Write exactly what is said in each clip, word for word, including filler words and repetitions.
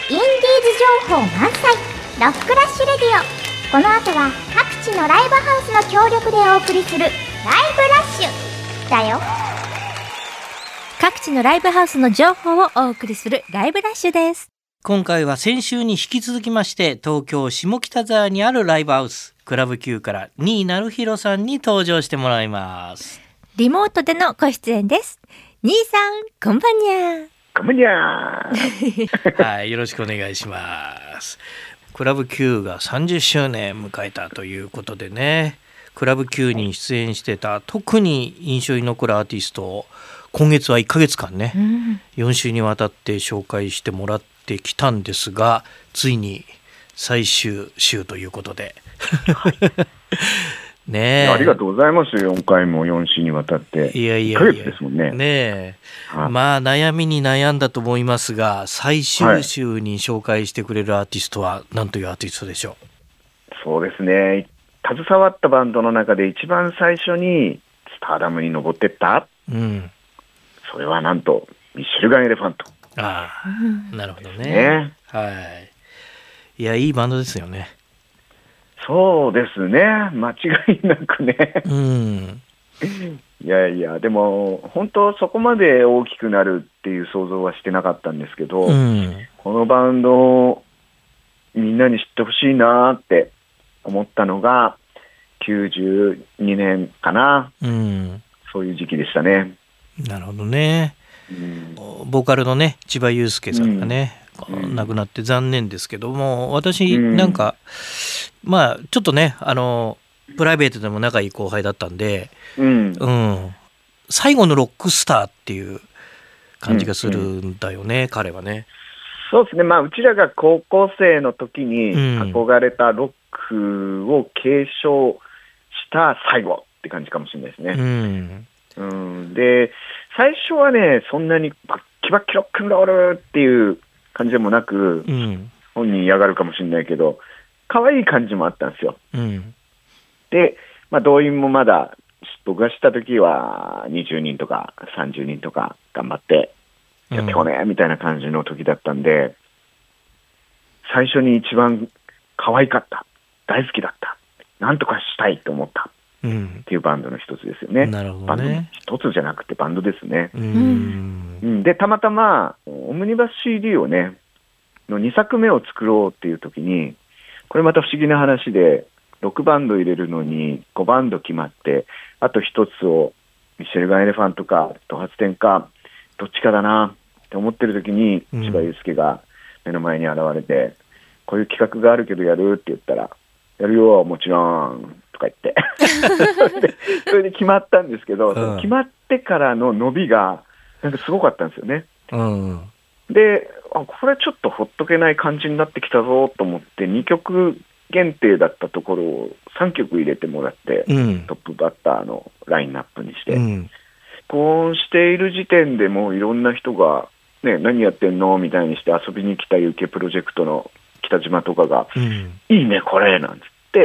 インディーズ情報満載ロックラッシュレディオ。この後は各地のライブハウスの協力でお送りするライブラッシュだよ。 各地のライブハウスの情報をお送りするライブラッシュです。 今回は先週に引き続きまして東京下北沢にあるライブハウスクラブ Q から新成弘さんに登場してもらいます。 リモートでのご出演です。新さん、こんばんにゃ。 こんばんにゃはい、よろしくお願いします。クラブ Q がさんじゅっしゅうねん迎えたということでね、クラブ Q に出演してた特に印象に残るアーティストを今月はいっかげつかんね、うん、よん週にわたって紹介してもらってきたんですが、ついに最終週ということでねえ、 ありがとうございます。よんかいもよん週にわたっていやいやいやいっかげつですもんね。 ねえ、まあ悩みに悩んだと思いますが、最終週に紹介してくれるアーティストは何というアーティストでしょう。 そうですね、携わったバンドの中で一番最初にスターダムに登ってった、うん、それはなんとミッシェルガン・エレファント。 ああ、なるほど ね, ね、はい、いやいいバンドですよね。 そうですね、間違いなくね、うん、いやいや、でも本当そこまで大きくなるっていう想像はしてなかったんですけど、うん、このバンドをみんなに知ってほしいなって思ったのがきゅうじゅうにねんかな、うん、そういう時期でしたね。 なるほどね、うん、ボーカルのね千葉雄介さんがね、うん、亡くなって残念ですけども、私なんか、うん、まあちょっとね、あのプライベートでも仲いい後輩だったんで、うんうん、最後のロックスターっていう感じがするんだよね、うんうん、彼はね。 そうですね、まあうちらが高校生の時に憧れたロックを継承した最後って感じかもしれないですね、うんうん、で最初はねそんなにバッキバッキロックンロールっていう感じでもなく、うん、本人嫌がるかもしれないけど可愛い感じもあったんですよ、うん、で、まあ、動員もまだ僕がした時はにじゅうにんとかさんじゅうにんとか頑張ってやってこね、うん、みたいな感じの時だったんで、最初に一番可愛かった、大好きだった、なんとかしたいと思ったっていうバンドの一つですよね。 なるほどね。 バンド一つじゃなくてバンドですね。うんうん、でたまたまオムニバス シーディー をねのにさくめを作ろうっていう時に、これまた不思議な話でろくバンド入れるのにごバンド決まって、あと一つをミッシェルガン・エレファントかド発展かどっちかだなって思ってる時に、千葉雄介が目の前に現れて、うん、こういう企画があるけどやるって言ったら、やるよもちろんとか言ってそれでそれで決まったんですけど、うん、その決まってからの伸びがなんかすごかったんですよね、うん、であこれちょっとほっとけない感じになってきたぞと思ってにきょく限定だったところをさんきょく入れてもらって、うん、トップバッターのラインナップにして、うん、こうしている時点でもういろんな人が、ね、何やってんのみたいにして遊びに来た ユーケー プロジェクトの北島とかが、うん、いいねこれなんつって、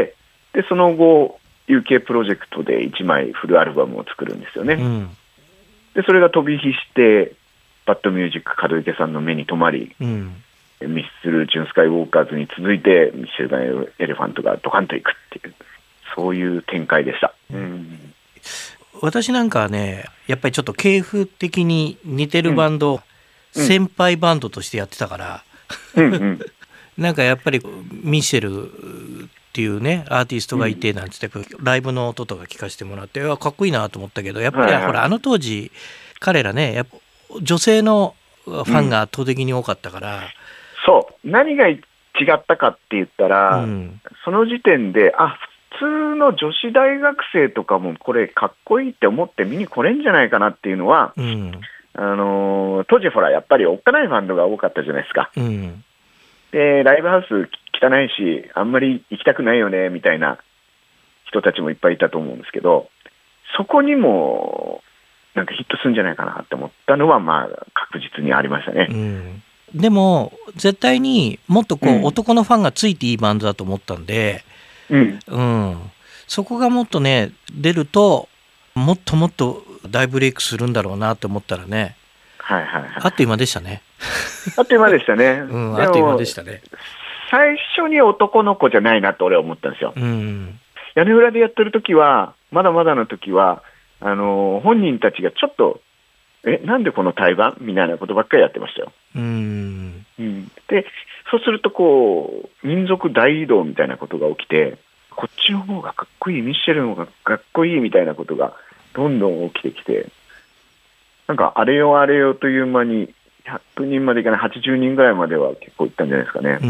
でその後 ユーケー プロジェクトでいちまいフルアルバムを作るんですよね、うん、でそれが飛び火してバッドミュージック門池さんの目に留まり、うん、ミスチル・ジュン・スカイ・ウォーカーズに続いてミッシェルガン・エレファントがドカンといくっていう、そういう展開でした、うん、 私なんかはねやっぱりちょっと系譜的に似てるバンド、うん、先輩バンドとしてやってたから、うんうん、なんかやっぱりミッシェルっていうねアーティストがいてなんつって、うん、ライブの音とか聞かせてもらってかっこいいなと思ったけど、やっぱり、はいはい、ほらあの当時彼らねやっぱ女性のファンが圧倒的に多かったから、うん、 そう何が違ったかって言ったら、うん、その時点であ普通の女子大学生とかもこれかっこいいって思って見に来れんじゃないかなっていうのは、うん、あのー、当時ほらやっぱりおっかないバンドが多かったじゃないですか、うん、でライブハウス汚いしあんまり行きたくないよねみたいな人たちもいっぱいいたと思うんですけど、そこにもなんかヒットするんじゃないかなって思ったのはまあ確実にありましたね、うん、 でも絶対にもっとこう、うん、男のファンがついていいバンドだと思ったんで、うんうん、そこがもっとね出るともっともっと大ブレイクするんだろうなって思ったらね、 はいはいはい。 あっという間でしたね。 あっという間でしたね。 うん、あっという間でしたね。 最初に男の子じゃないなと俺は思ったんですよ。 うん、 屋根裏でやってる時は、まだまだの時は、あのー、本人たちがちょっと、え、なんでこの対バンみたいなことばっかりやってましたよ。 うん、 うん、で、そうするとこう、民族大移動みたいなことが起きて、こっちの方がかっこいい、ミッシェルの方がかっこいいみたいなことがどんどん起きてきて、なんかあれよあれよという間にひゃくにんまでいかないはちじゅうにんぐらいまでは結構いったんじゃないですかね。 うん、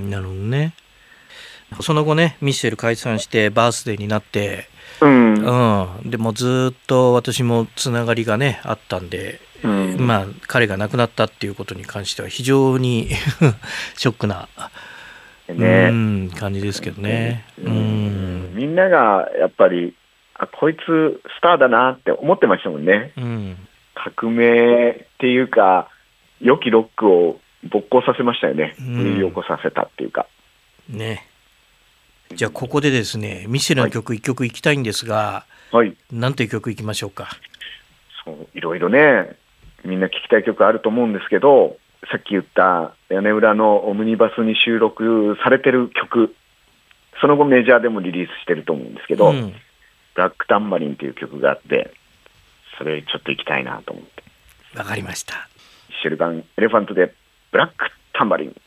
なるほどね。その後ね、ミッシェル解散してバースデーになって、うんうん、でもずっと私もつながりがねあったんで、うん、まあ彼が亡くなったっていうことに関しては非常にショックな、ね、うん、感じですけどね、うん、 みんながやっぱりあこいつスターだなって思ってましたもんね、うん、革命っていうか良きロックを勃興させましたよね、奮い起こさせたっていうかね。じゃあここでですねミッシェルの曲いっきょくいきたいんですが、はい、なんていう曲いきましょうか。 そういろいろねみんな聴きたい曲あると思うんですけど、さっき言った屋根裏のオムニバスに収録されてる曲、その後メジャーでもリリースしてると思うんですけど、うん、ブラックタンバリンという曲があって、それちょっと行きたいなと思って。 わかりました。 ミッシェルガンエレファントでブラックタンバリン。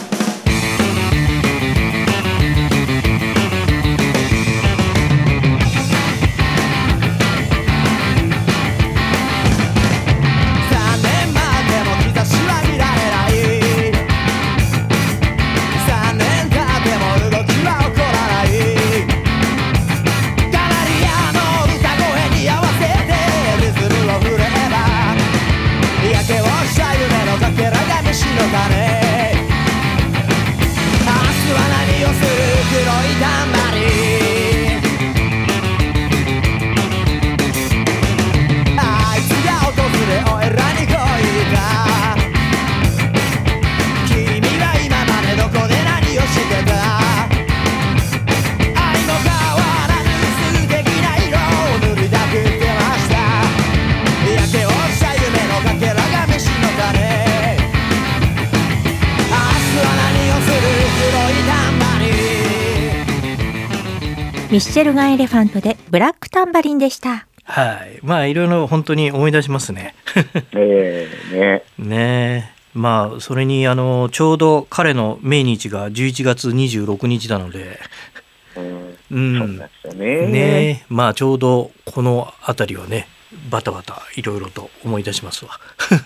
ミッシェルガンエレファントでブラックタンバリンでした。 はい、まあいろいろ本当に思い出しますね。 えー、ねねまあそれにあのちょうど彼の命日がじゅういちがつにじゅうろくにちなので、 うんうん、そうですよね。 ねまあちょうどこのあたりはねバタバタいろいろと思い出しますわ。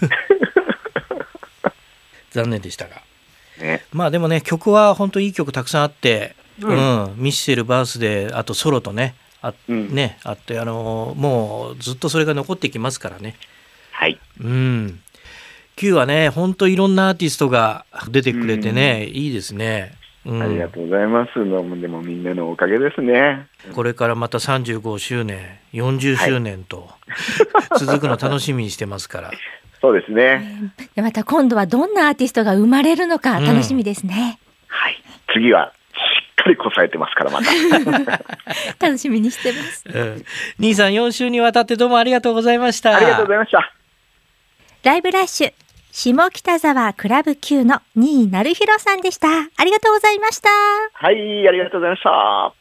残念でしたが、ね、まあでもね曲は本当いい曲たくさんあって、うんうん、ミッシェルバースデーあとソロとね あ,、うん、ねあってあのもうずっとそれが残ってきますからね。 はい、 うん、Q はね本当いろんなアーティストが出てくれてね、うん、いいですね、 うん、ありがとうございます。でもみんなのおかげですね。 これからまたさんじゅうごしゅうねんよんじゅっしゅうねんと、はい、続くの楽しみにしてますから。 そうですね。 でまた今度はどんなアーティストが生まれるのか楽しみですね、 うん、はい、次はしっかりこさえてますからまた楽しみにしてます、 うん、兄さんよん週にわたってどうもありがとうございました。 ありがとうございました。 ライブラッシュ下北沢クラブ Q の新井成弘さんでした。ありがとうございました。 はい、ありがとうございました。